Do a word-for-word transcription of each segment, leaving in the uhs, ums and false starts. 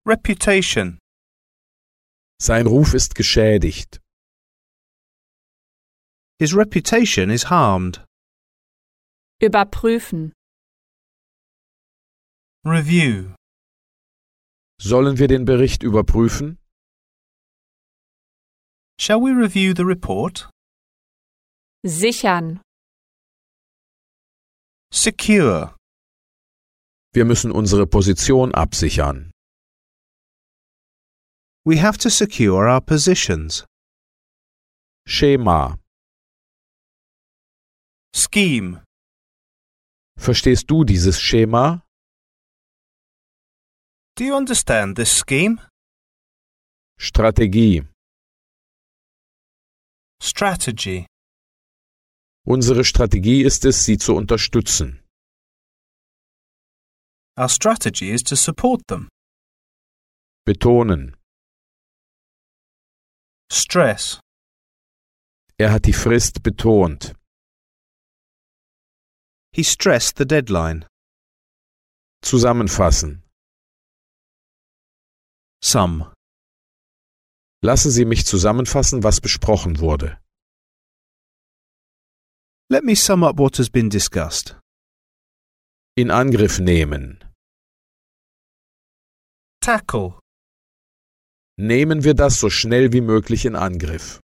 Reputation. Sein Ruf ist geschädigt. His reputation is harmed. Überprüfen. Review. Sollen wir den Bericht überprüfen? Shall we review the report? Sichern. Secure. Wir müssen unsere Position absichern. We have to secure our positions. Schema. Scheme. Verstehst du dieses Schema? Do you understand this scheme? Strategie. Strategy. Unsere Strategie ist es, sie zu unterstützen. Our strategy is to support them. Betonen. Stress. Er hat die Frist betont. He stressed the deadline. Zusammenfassen. Sum. Lassen Sie mich zusammenfassen, was besprochen wurde. Let me sum up what has been discussed. In Angriff nehmen. Tackle. Nehmen wir das so schnell wie möglich in Angriff.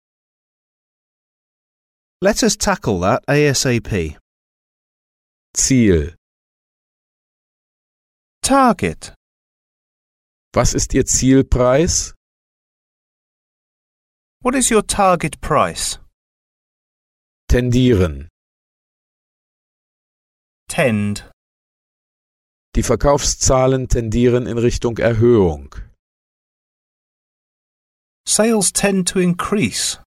Let us tackle that ASAP. Ziel. Target. Was ist Ihr Zielpreis? What is your target price? Tendieren. Tend. Die Verkaufszahlen tendieren in Richtung Erhöhung. Sales tend to increase.